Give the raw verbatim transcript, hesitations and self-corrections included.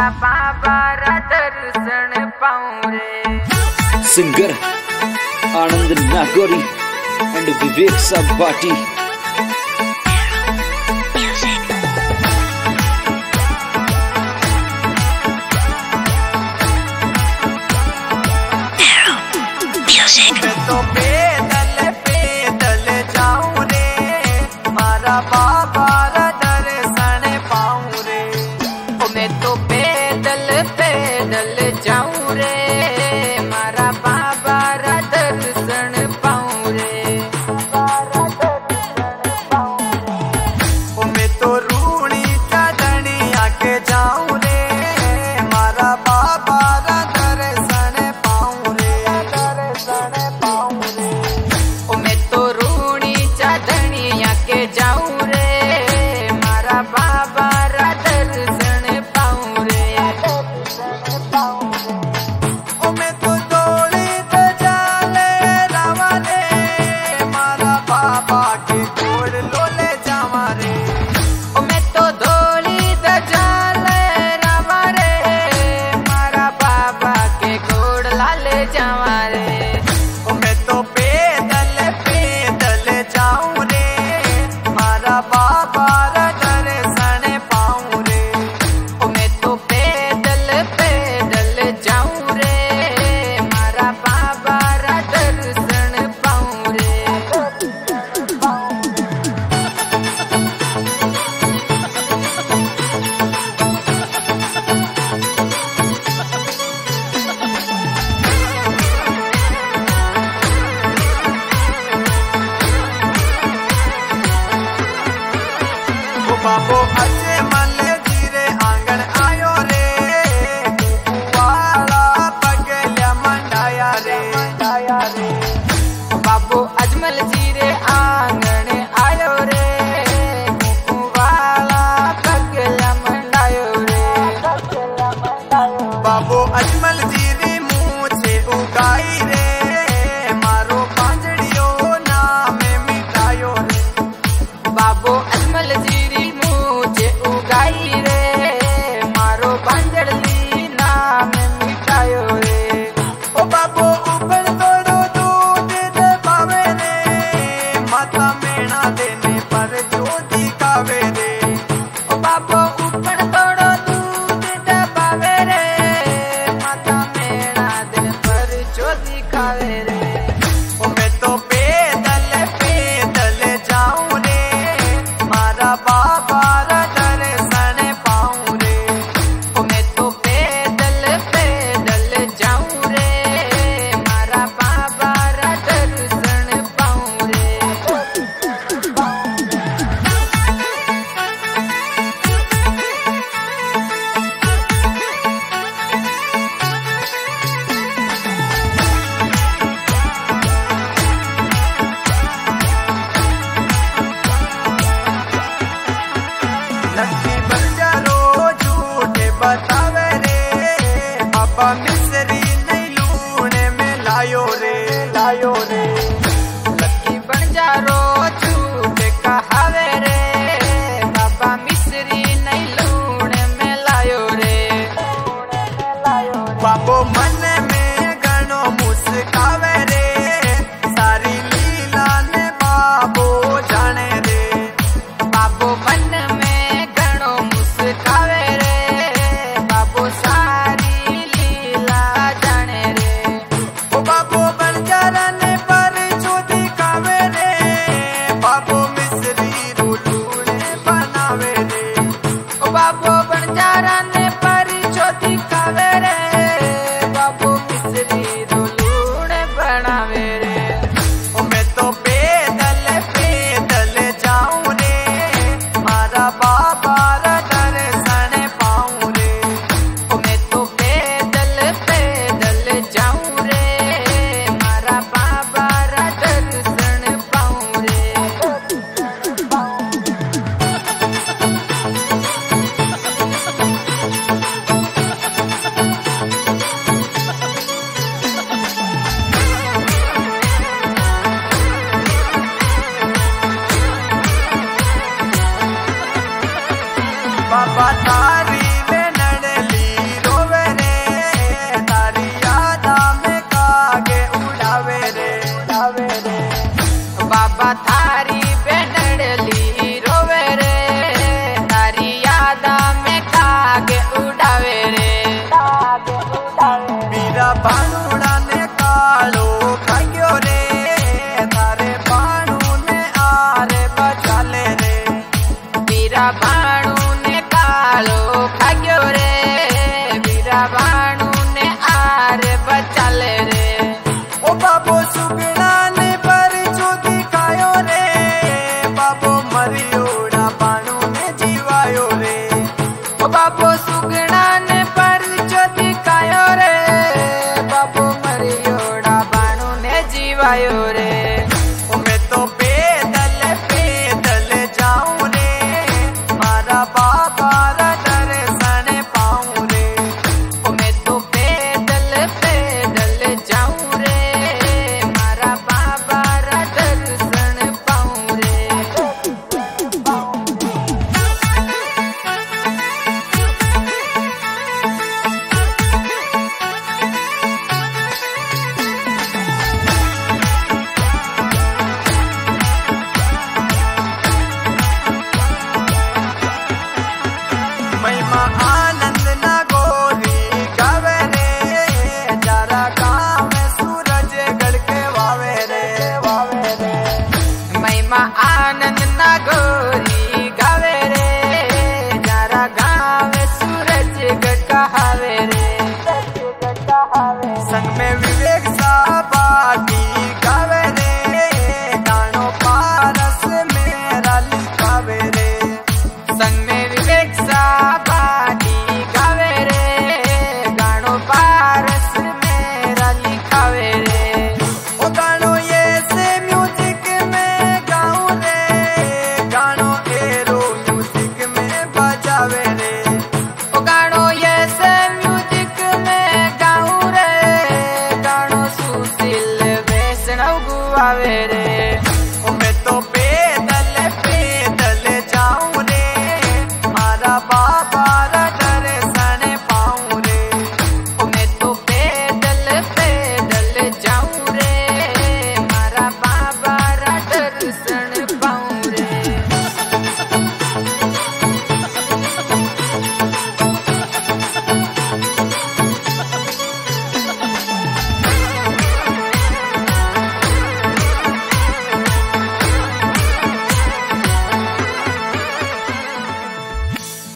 मारा बाबा रा दर्शन पाऊं रे। Singer Anand Nagauri and Vivek Sabati. तो पैदल पैदल जाऊं रे, मारा बाबा रा दर्शन पाऊं रे। ओ मैं तो पैदल पैदल जाऊं रे, मारा बाबा रा दर्शन पाऊं रे। ओ मैं तो रूणी चादनिया के जाऊं रे, मारा बाबा रा दर्शन पाऊं रे। ओ मैं तो रूणी चादनिया के जाऊं रे, मारा बाबा रा दर्शन पाऊं रे। ओ मैं तो दौड़ी तो जाले रावा रे, मारा बाबा के गोड़ लोले जावा रे। ओ मैं तो दौड़ी तो जाले रावा रे, मारा बाबा के गोड़ लाले जावा रे। ओ मैं तो पैदल पैदल जाऊं रे, मारा बाबा रा दर्शन पाऊं रे। ओ मैं तो पैदल पैदल जाऊं रे, मारा बाबा रा दर्शन पाऊं रे। ओ बाबो अचे मल जीरे आंगन आयो रे, वाला पगल्या मंडाया रे। ओ बाबो अजमल जीरे आंगन आयो रे, वाला पगल्या मंडायो रे। बाबो अजमल जीरे मुझे उगाई रे, मारो पांजड़ियो नाम मिटायो रे। बाबो अजमल जीरी मुझे उगाई रे, मारो पांजड़ी नाम मिटायो रे। ओ बाबो ऊपर तोड़ो दूध दे पावे रे, माता मेणा देने पर ज्योति कावे रे। ओ बाबो ऊपर तोड़ो दूध दे पावे रे, माता मेणा देने पर ज्योति कावे रे। ओ मैं तो पैदल पैदल जाऊं रे, मारा बाबा रा दर्शन पाऊं रे। ओ मैं तो पैदल पैदल जाऊं रे, मारा बाबा रा दर्शन पाऊं रे। लक्ष्मी बंजारो झूठे बतावे रे, बाबा मिसरी नहीं लूने में लायो रे, लायो रे। लक्ष्मी बंजारो झूठे कहावे रे, बाबा मिसरी नहीं लूने में लायो रे। बाबो मन में घणो मुस्कावे रे, सारी लीला ने बाबो जाने रे। बाबो मन में घणो मुस्कावे रे, बाबो सारी लीला जाने रे। ओ बाबो बंजारा ने पर ज्योति कावे रे, बाबो मिसरी रूलूने बनावे रे। ओ बाबो बंजारा ने पर ज्योति कावे रे, बाबो मिसरी रूलूने बनावे रे। ओ मैं तो पैदल पैदल जाऊं रे, मारा बाबा रा दर्शन पाऊं रे। ओ मैं तो पैदल पैदल जाऊं रे, मारा बाबा रा दर्शन पाऊं रे। बाबा तारी में नडली भा